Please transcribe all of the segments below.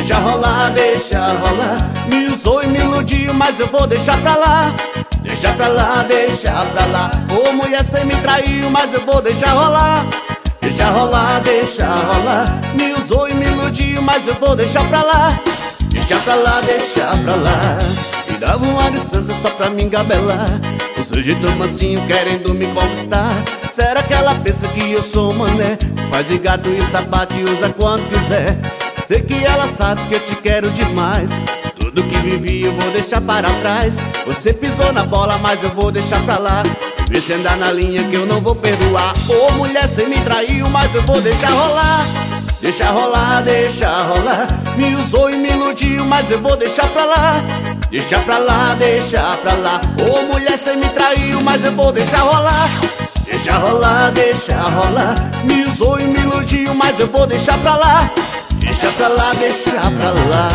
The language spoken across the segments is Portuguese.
Deixa rolar, deixa rolar. Me usou e me iludiu, mas eu vou deixar pra lá. Deixa pra lá, deixa pra lá. Ô mulher, cê me traiu, mas eu vou deixar rolar. Deixa rolar, deixa rolar. Me usou e me iludiu, mas eu vou deixar pra lá. Deixa pra lá, deixa pra lá. Me dava um ar de santa só pra me engabelar. O seu jeito mansinho querendo me conquistar. Será que ela pensa que eu sou mané? Faz de gato e sapato e usa quando quiser. Sei que ela sabe que eu te quero demais. Tudo que vivi eu vou deixar para trás. Você pisou na bola, mas eu vou deixar pra lá. Vê se andar na linha que eu não vou perdoar. Ô mulher, cê me traiu, mas eu vou deixar rolar. Deixa rolar, deixa rolar. Me usou e me iludiu, mas eu vou deixar pra lá. Deixa pra lá, deixa pra lá. Ô mulher, cê me traiu, mas eu vou deixar rolar. Deixa rolar, deixa rolar. Me usou e me iludiu, mas eu vou deixar pra lá. Deixa pra lá, deixa pra lá.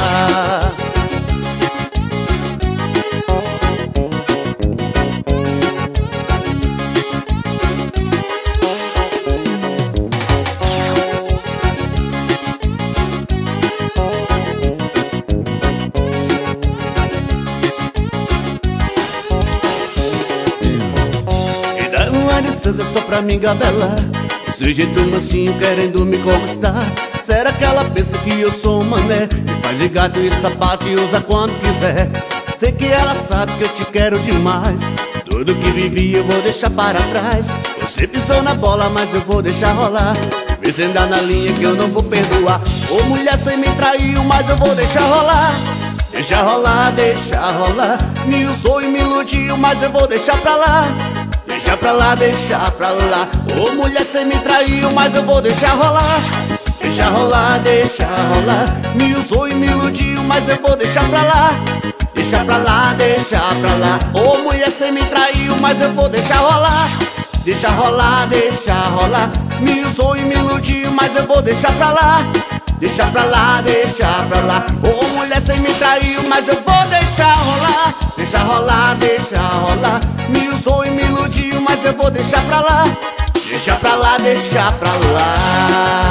Só pra me engabelar. Seu jeito mansinho querendo me conquistar. Será que ela pensa que eu sou um mané? Me faz de gato e sapato e usa quando quiser. Sei que ela sabe que eu te quero demais. Tudo que vivi eu vou deixar para trás. Você pisou na bola, mas eu vou deixar rolar. Vê se andar na linha que eu não vou perdoar. Ô mulher, cê me traiu, mas eu vou deixar rolar. Deixa rolar, deixa rolar. Me usou e me iludiu, mas eu vou deixar pra lá. Deixa pra lá, deixa pra lá. Ô mulher, cê me traiu, mas eu vou deixar rolar. Deixa rolar, deixa rolar. Me usou e me iludiu, mas eu vou deixar pra lá. Deixa pra lá, deixa pra lá. Ô mulher, cê me traiu, mas eu vou deixar rolar. Deixa rolar, deixa rolar. Me usou e me iludiu, mas eu vou deixar pra lá. Deixa pra lá, deixa pra lá. Ô mulher, cê me traiu, mas eu vou deixar rolar. Deixa rolar, deixa rolar. Me usou e me iludiu, mas eu vou deixar pra lá. Deixa pra lá, deixa pra lá.